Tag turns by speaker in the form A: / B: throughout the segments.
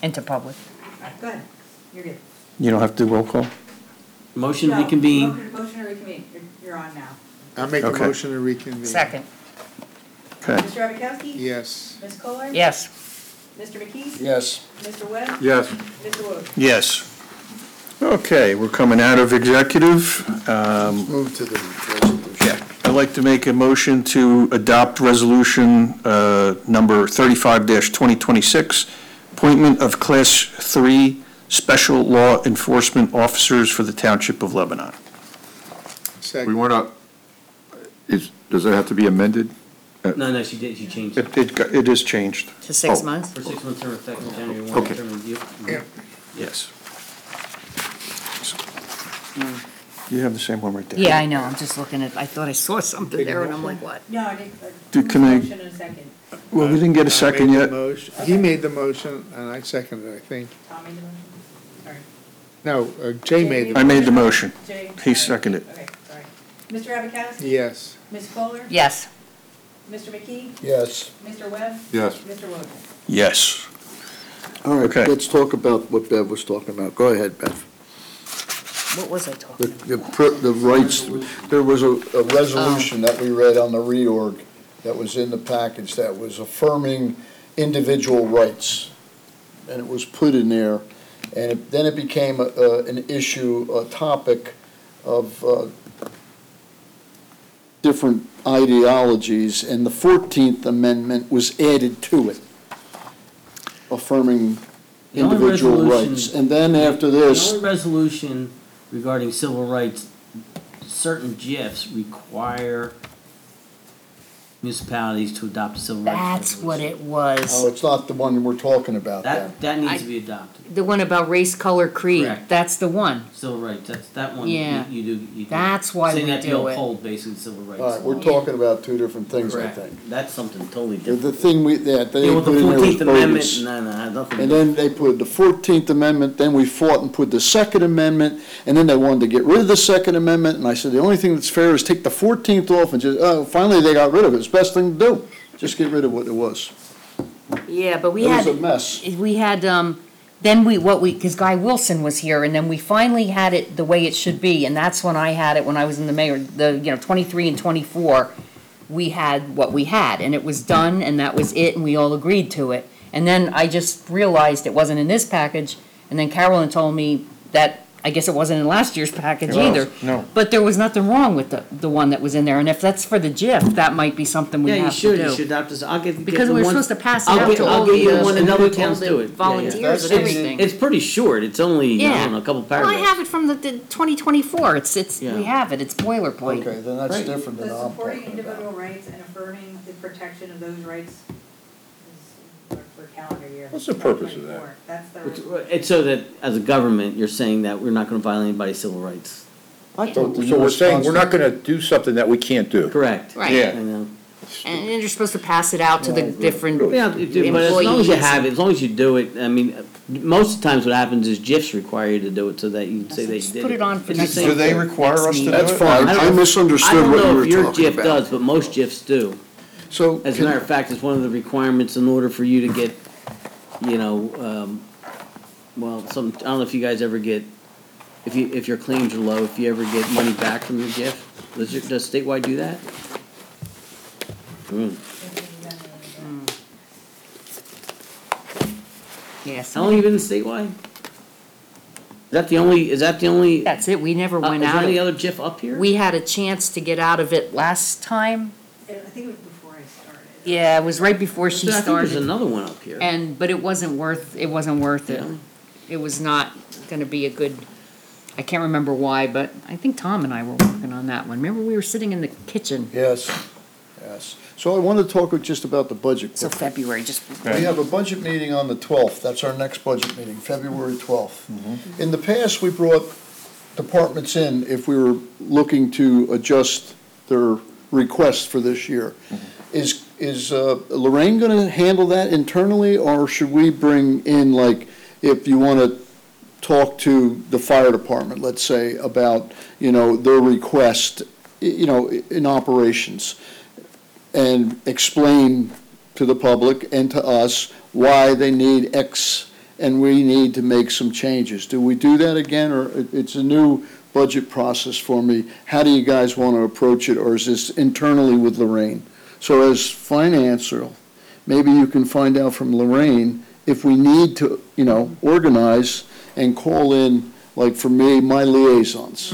A: Into public.
B: Go ahead, you're good.
C: You don't have to do roll call?
D: Motion to
B: No,
D: reconvene.
B: Motion to reconvene, you're on now.
E: I'll make a
C: Okay.
E: motion to reconvene.
A: Second.
C: Okay.
B: Mr. Abakowski?
E: Yes.
B: Ms. Kohler?
A: Yes.
B: Mr. McKee?
E: Yes.
B: Mr. Webb?
E: Yes.
B: Mr. Wojt?
C: Yes. Okay, we're coming out of executive.
E: Move to the resolution.
C: I'd like to make a motion to adopt resolution number 35-2026, appointment of Class 3 Special Law Enforcement Officers for the Township of Lebanon.
F: We
E: Second.
F: want to, does it have to be amended?
D: No, she did, she changed it.
C: It is changed.
A: To 6
F: Oh.
A: months?
D: For 6 months term effective January 1,
F: Okay.
D: term review.
E: Yeah.
C: Yes. You have the same one right there.
A: Yeah, I know, I'm just looking at, I thought I saw something there, and I'm like, what?
B: No, I didn't.
C: Can I-
B: Motion in a second.
C: Well, we didn't get a
E: I
C: second
E: made the
C: yet.
E: motion. He made the motion, and I seconded it, I think.
B: Tom made the motion? Sorry.
E: No, Jay made
C: I
E: the,
C: made the motion.
B: Jay?
C: He
B: sorry.
C: seconded it.
B: Okay, sorry. Mr. Abakowski?
E: yes.
B: Ms. Kohler?
A: Yes.
B: Mr. McKee?
G: Yes.
B: Mr. Webb?
F: Yes.
B: Mr. Wojt?
C: Yes.
G: All right,
C: Okay.
G: let's talk about what Bev was talking about. Go ahead, Bev.
A: What was I talking about?
G: The rights, there was a resolution that we read on the reorg that was in the package that was affirming individual rights. And it was put in there, and then it became an issue, a topic of different ideologies, and the 14th Amendment was added to it, affirming
D: The only
G: individual
D: resolution-
G: rights. And then after
D: The
G: this,
D: only resolution regarding civil rights, certain GIFs require municipalities to adopt a civil rights
A: That's
D: resolution.
A: what it
G: oh,
A: was.
G: it's not the one we're talking about then.
D: That needs to be adopted.
A: The one about race, color, creed,
D: Correct.
A: that's the one.
D: Civil rights, that's, that one,
A: Yeah.
D: you do.
A: That's why
D: Saying
A: we
D: that
A: do
D: you
A: it.
D: uphold basically civil rights.
G: All right, we're talking about two different things, I
D: Correct.
G: think.
D: That's something totally
G: The
D: different.
G: thing that they
D: Yeah, with the
G: put in there was
D: 14th Amendment,
G: bogus.
D: no, had nothing to
G: And
D: do.
G: then they put the 14th Amendment, then we fought and put the Second Amendment, and then they wanted to get rid of the Second Amendment, and I said, the only thing that's fair is take the 14th off and just, finally they got rid of it. It's the best thing to do. Just get rid of what it was.
A: Yeah, but we
G: It was
A: had,
G: a mess.
A: we had, then because Guy Wilson was here, and then we finally had it the way it should be, and that's when I had it, when I was in the mayor, 23 and 24, we had what we had, and it was done, and that was it, and we all agreed to it. And then I just realized it wasn't in this package, and then Carolyn told me that, I guess it wasn't in last year's package either.
C: No.
A: But there was nothing wrong with the one that was in there, and if that's for the GIF, that might be something we
D: Yeah, you
A: have to
D: should,
A: do.
D: you should adopt this, I'll get
A: Because
D: the
A: we were
D: one-
A: supposed to pass it
D: I'll
A: out
D: get-
A: to
D: I'll
A: all
D: get you
A: the,
D: the one, and other towns do it. Yeah, yeah.
A: volunteers and everything.
D: It's pretty short, it's only, I
A: Yeah.
D: don't know, a couple
A: Well,
D: paragraphs.
A: I have it from the 2024,
D: Yeah.
A: we have it, it's boilerplate.
G: Okay, then that's
D: Right.
G: different than
B: The
G: I'm
B: supporting
G: talking about.
B: individual rights and affirming the protection of those rights is for calendar year.
F: What's the purpose of that?
B: 2024. That's the.
D: It's so that, as a government, you're saying that we're not gonna violate anybody's civil rights.
G: I
F: So
G: thought the
F: so we're
G: US
F: saying we're not
G: Constitution-
F: going to do something that we can't do.
D: Correct.
A: Right.
C: Yeah.
D: I know.
A: And you're supposed to pass it out to the different
D: Yeah, but as long as you
A: employees.
D: have it, as long as you do it, I mean, most of the times what happens is GIFs require you to do it so that you can say that you
A: Just
D: did it.
A: put it on for
D: It's the
A: next-
D: same
C: Do they
D: thing.
C: require us to do it?
G: That's fine.
D: I don't
G: I
D: know-
G: misunderstood what
D: I
G: you
D: don't know
G: were
D: if your
G: talking
D: GIF
G: about.
D: does, but most GIFs do.
G: So,
D: As a matter of fact, it's one of the requirements in order for you to get, well, I don't know if you guys ever get, if your claims are low, if you ever get money back from your GIF. Does statewide do that?
A: Yes,
D: How long you been in statewide? Is that the only,
A: that's it, we never
D: is
A: went
D: there
A: out
D: any
A: of it.
D: other GIF up here?
A: We had a chance to get out of it last time,
B: I think it was before I started.
A: yeah, it was right before she
D: I think there's
A: started.
D: another one up here.
A: But it wasn't worth it.
D: Yeah.
A: It was not gonna be a good, I can't remember why, but I think Tom and I were working on that one. Remember, we were sitting in the kitchen,
G: yes, yes. So I want to talk just about the budget.
A: so
G: quickly.
A: February, just,
G: We have a budget meeting on the 12th. That's our next budget meeting, February 12th. In the past, we brought departments in if we were looking to adjust their request for this year. Is Lorraine going to handle that internally, or should we bring in, like, if you want to talk to the fire department, let's say, about, their request, in operations, and explain to the public and to us why they need X and we need to make some changes. Do we do that again, or it's a new budget process for me? How do you guys want to approach it, or is this internally with Lorraine? So as financer, maybe you can find out from Lorraine if we need to, organize and call in, like for me, my liaisons,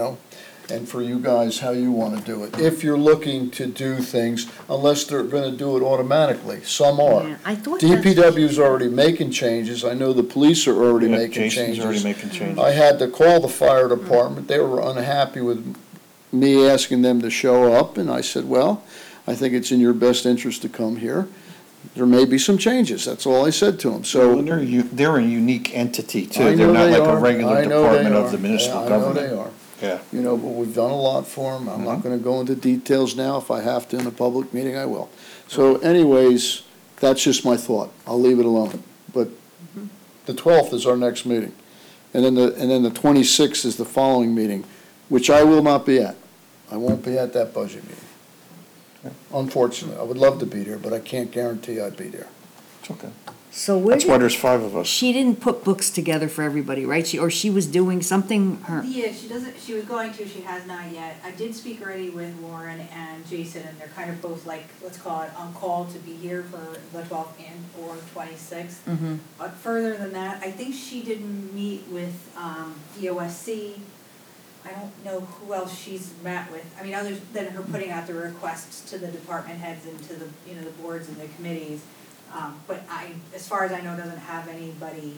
G: and for you guys, how you want to do it. If you're looking to do things, unless they're going to do it automatically, some are.
A: Yeah, I thought that's-
G: DPW's already making changes. I know the police are already
C: Yeah,
G: making changes.
C: Jason's already making changes.
G: I had to call the fire department. They were unhappy with me asking them to show up, and I said, well, I think it's in your best interest to come here. There may be some changes. That's all I said to them.
C: So
G: So
C: they're a unique entity
G: I
C: too. They're
G: know
C: not
G: they
C: like a
G: are.
C: regular
G: I know they
C: department of
G: are.
C: the municipal
G: Yeah,
C: government.
G: I know they are.
C: Yeah.
G: But we've done a lot for them. I'm not gonna go into details now. If I have to in a public meeting, I will. So anyways, that's just my thought. I'll leave it alone. But the 12th is our next meeting. And then the 26th is the following meeting, which I will not be at. I won't be at that budget meeting. Unfortunately, I would love to be there, but I can't guarantee I'd be there.
C: It's okay.
A: So where
C: That's why
A: did,
C: there's 5 of us.
A: she didn't put books together for everybody, right? She was doing something,
B: Yeah, she was going to, she has not yet. I did speak already with Lauren and Jason, and they're kind of both like, let's call it on call to be here for the 12th and or 26th.
A: Mm-hmm.
B: But further than that, I think she didn't meet with, EOSC. I don't know who else she's met with. I mean, other than her putting out the requests to the department heads and to the, the boards and the committees. But as far as I know, doesn't have anybody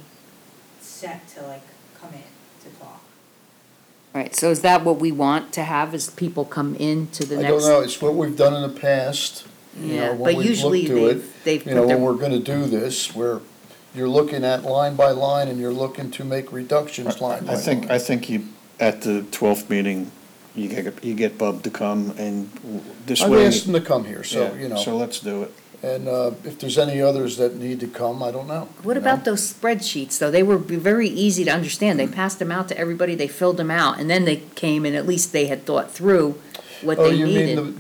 B: set to like come in to talk.
A: Right, so is that what we want to have, is people come in to the
G: I
A: next?
G: don't know, it's what we've done in the past,
A: Yeah,
G: when
A: but
G: we've
A: usually
G: looked to it.
A: they've put
G: When
A: their,
G: we're gonna do this, where you're looking at line by line and you're looking to make reductions line by
C: I
G: line.
C: think you, at the 12th meeting, you get Bub to come, and this
G: I've
C: way.
G: asked them to come here, so,
C: Yeah, so let's do it.
G: and, if there's any others that need to come, I don't know.
A: what about those spreadsheets, though? They were very easy to understand. They passed them out to everybody, they filled them out, and then they came and at least they had thought through what
G: Oh,
A: they
G: you mean
A: needed.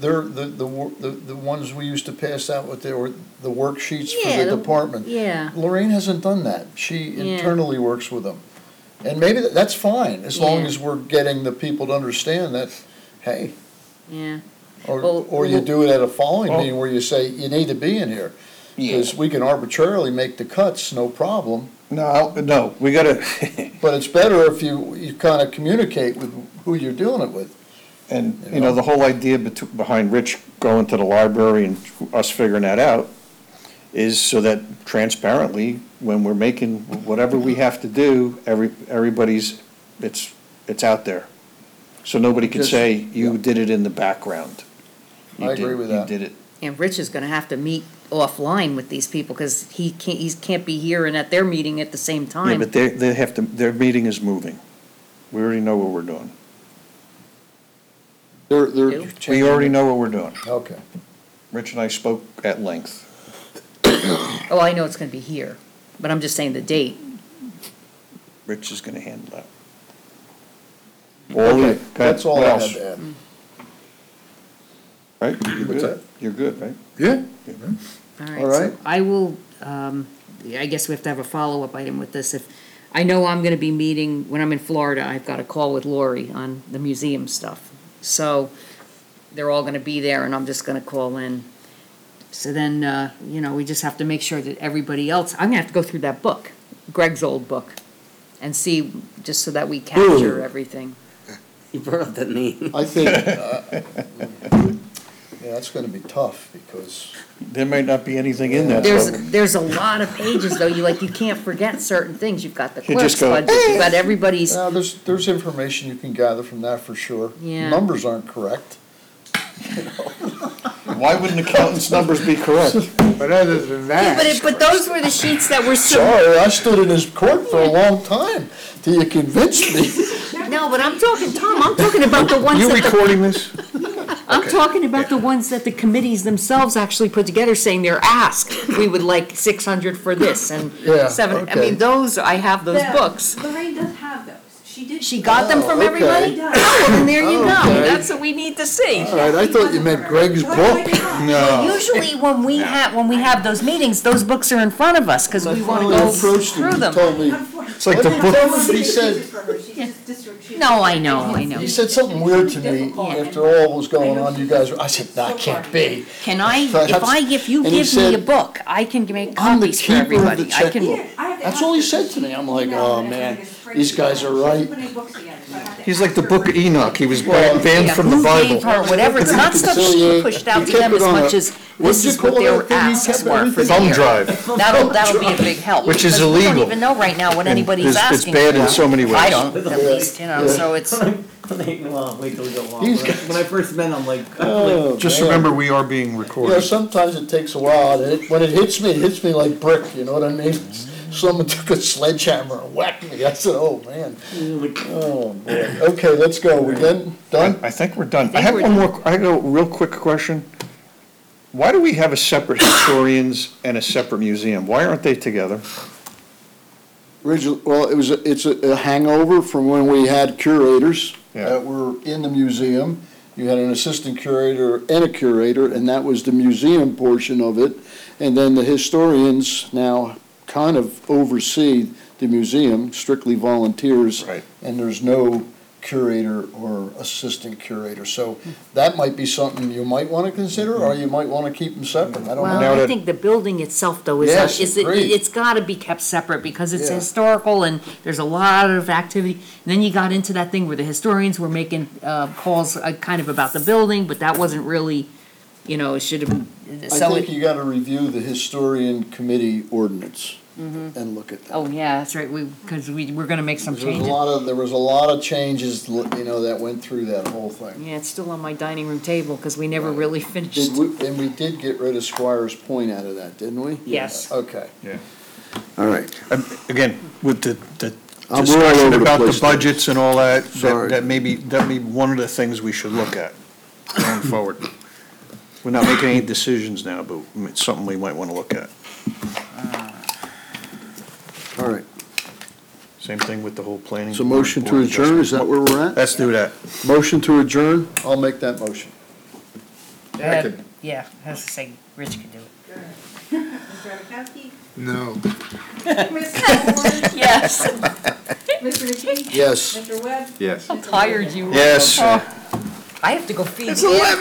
G: the ones we used to pass out with the worksheets
A: Yeah,
G: for the department?
A: Yeah,
G: Lorraine hasn't done that. She
A: Yeah.
G: internally works with them. And maybe that's fine, as long
A: Yeah.
G: as we're getting the people to understand that, hey,
A: yeah.
G: or,
A: Well,
G: or you do it at a following
C: Well-
G: meeting where you say, you need to be in here.
C: Yeah.
G: Because we can arbitrarily make the cuts, no problem,
C: No, we gotta,
G: but it's better if you kind of communicate with who you're dealing it with.
C: and, the whole idea behind Rich going to the library and us figuring that out is so that transparently, when we're making whatever we have to do, everybody's, it's out there. So nobody can
G: Just-
C: say, you
G: yeah.
C: did it in the background. You
G: I agree with that.
C: You did it.
A: And Rich is gonna have to meet offline with these people, because he can't be here and at their meeting at the same
C: Yeah,
A: time.
C: but they have to, their meeting is moving. We already know what we're doing.
G: They're
A: Do?
C: We
G: changing
C: already
G: it.
C: know what we're doing.
G: Okay.
C: Rich and I spoke at length.
A: Oh, I know it's gonna be here, but I'm just saying the date.
C: Rich is gonna handle that.
G: Okay, that's all
C: What
G: I
C: else?
G: had to add.
C: Right? You're
F: What's
C: good?
F: that?
C: You're good, right?
F: Yeah.
A: All
G: All
A: right,
G: right.
A: so I will, I guess we have to have a follow-up item with this. If, I know I'm gonna be meeting, when I'm in Florida, I've got a call with Lori on the museum stuff. So, they're all gonna be there, and I'm just gonna call in. So then, we just have to make sure that everybody else, I'm gonna have to go through that book, Greg's old book, and see, just so that we capture everything.
D: You brought up that name.
G: I think, yeah, it's gonna be tough, because
C: There might not be anything in that.
A: There's a lot of pages, though, you can't forget certain things. You've got the
C: You
A: clerk's
C: just go,
A: budget, you've got everybody's,
G: there's information you can gather from that for sure.
A: Yeah.
G: Numbers aren't correct.
C: Why wouldn't accountant's numbers be correct?
E: But other than that,
A: but those were the sheets that were
G: Sorry, I stood in his court for a long time till you convinced me.
A: No, but I'm talking, Tom, I'm talking about the ones
C: You
A: that
C: recording this?
A: I'm talking about the ones that the committees themselves actually put together, saying they're asked, we would like 600 for this and
G: Yeah,
A: 7, I
G: okay.
A: mean, I have those
B: Yeah,
A: books.
B: Lorraine does have those. She did.
A: She got them from
G: Oh, okay.
A: everybody? Oh, well, then there you go.
G: Okay.
A: That's what we need to see.
G: All right, I thought you meant Greg's book.
A: Usually when we have those meetings, those books are in front of us, because we want to
G: When I
A: go
G: approached him,
A: through
G: he
A: them.
G: told me,
C: It's like the
G: What did
C: book,
G: he tell me? He said,
A: No, I know.
G: he said something weird to me after all was going on, you guys were, I said, that can't be.
A: Can I, if you
G: And he
A: give me
G: said,
A: a book, I can make
G: I'm the
A: copies for
G: keeper of the
A: everybody. I can,
G: checkbook. That's all he said to me. I'm like, oh, man, these guys are right.
C: he's like the Book of Enoch, he was banned
A: yeah,
C: from the
A: who gave
C: Bible.
A: her whatever, it's not stuff she pushed out
G: He
A: to
G: kept
A: them
G: it
A: as
G: on a-
A: much as
G: what'd
A: this
G: you
A: is what
G: call
A: their
G: that thing? He
A: asks
G: kept
A: were for
G: everything-
A: the
C: Thumb
A: year.
C: drive.
A: That'll be a big help.
C: Which is
A: because we
C: illegal.
A: don't even know right now what anybody's
C: It's
A: asking.
C: bad in
A: for.
C: so many ways.
A: I don't, at least, so it's,
D: Well, wait till we go on.
G: He's
D: When I first met him, I'm like,
G: Oh,
C: Just
G: man.
C: remember, we are being
G: You know,
C: recorded.
G: sometimes it takes a while, when it hits me like brick, you know what I mean? Someone took a sledgehammer and whacked me, I said, oh, man. Oh, boy. Okay, let's go, we done?
C: I think we're done. I
A: think
C: have
A: we're
C: one more, I have a real quick question. Why do we have a separate historians and a separate museum? Why aren't they together?
G: Well, it's a hangover from when we had curators
C: Yeah.
G: that were in the museum. You had an assistant curator and a curator, and that was the museum portion of it. And then the historians now kind of oversee the museum, strictly volunteers.
C: Right.
G: And there's no curator or assistant curator. So that might be something you might want to consider, or you might want to keep them separate. I don't know.
C: Now
A: well, I
C: that-
A: think the building itself though
G: Yes,
A: is,
G: agreed.
A: it's gotta be kept separate because it's
G: Yeah.
A: historical and there's a lot of activity. And then you got into that thing where the historians were making, calls kind of about the building, but that wasn't really, it should have been,
G: I
A: so
G: think
A: it,
G: you got to review the historian committee ordinance and look at that.
A: oh yeah, that's right, because we're gonna make some changes.
G: There was a lot of changes, that went through that whole thing.
A: Yeah, it's still on my dining room table because we never really finished.
G: And we did get rid of Squires Point out of that, didn't we?
A: Yes.
G: Okay.
C: Yeah.
G: All right.
C: Again, with the
G: We're all
C: discussion
G: over the
C: about the
G: place today.
C: budgets and all that,
G: Sorry.
C: that may be one of the things we should look at going forward. We're not making any decisions now, but it's something we might want to look at.
G: All right.
C: Same thing with the whole planning.
G: So
C: board,
G: motion to
C: board
G: adjourn, is that
C: adjustment.
G: where we're at?
C: Let's do that.
G: Motion to adjourn, I'll make that motion.
A: Yeah, I was to say, Rich could do it.
B: Mr. Adamowski,
E: No.
B: Mr. Ward,
A: Yes.
B: Mr. McKee.
G: Yes.
B: Mr. Webb.
F: Yes.
B: Mr.
A: Tired you.
C: Yes.
A: I have to go feed.
C: It's
A: Ann.